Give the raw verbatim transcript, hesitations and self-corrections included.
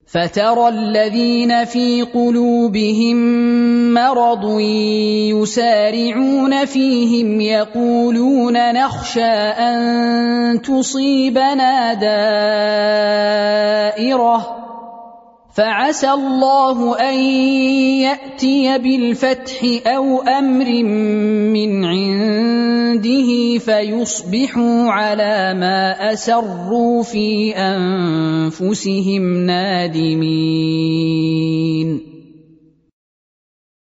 فترى الذين في قلوبهم مرض يسارعون فيهم يقولون نخشى أن تصيبنا دائرة فعسى الله أن يأتي بالفتح أو أمر من عنده فيصبحوا على ما أسروا في أنفسهم نادمين.